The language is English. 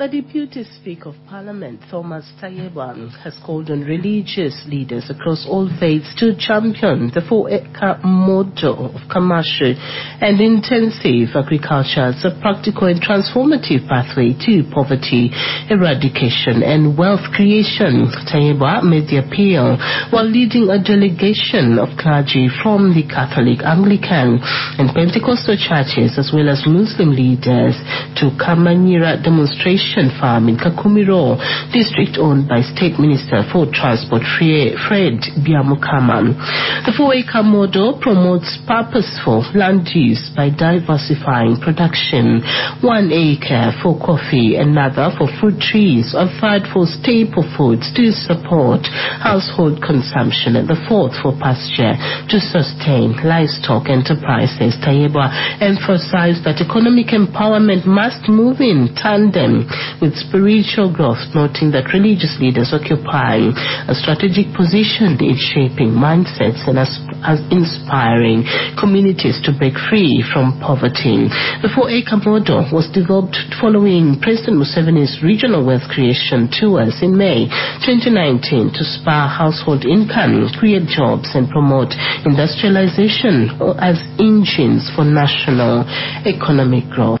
The Deputy Speaker of Parliament, Thomas Tayebwa, has called on religious leaders across all faiths to champion the 4-acre model of commercial and intensive agriculture as a practical and transformative pathway to poverty eradication and wealth creation. Tayebwa made the appeal while leading a delegation of clergy from the Catholic, Anglican and Pentecostal churches as well as Muslim leaders to Kamanyira demonstration farm in Kakumiro district owned by State Minister for Transport Fred Byamukama. The 4-acre model promotes purposeful land use by diversifying production. 1 acre for coffee, another for fruit trees, a third for staple foods to support household consumption, and the fourth for pasture to sustain livestock enterprises. Tayebwa emphasized that economic empowerment must move in tandem with spiritual growth, noting that religious leaders occupy a strategic position in shaping mindsets and as inspiring communities to break free from poverty. The 4-acre model was developed following President Museveni's regional wealth creation tours in May 2019 to spur household income, create jobs and promote industrialization as engines for national economic growth.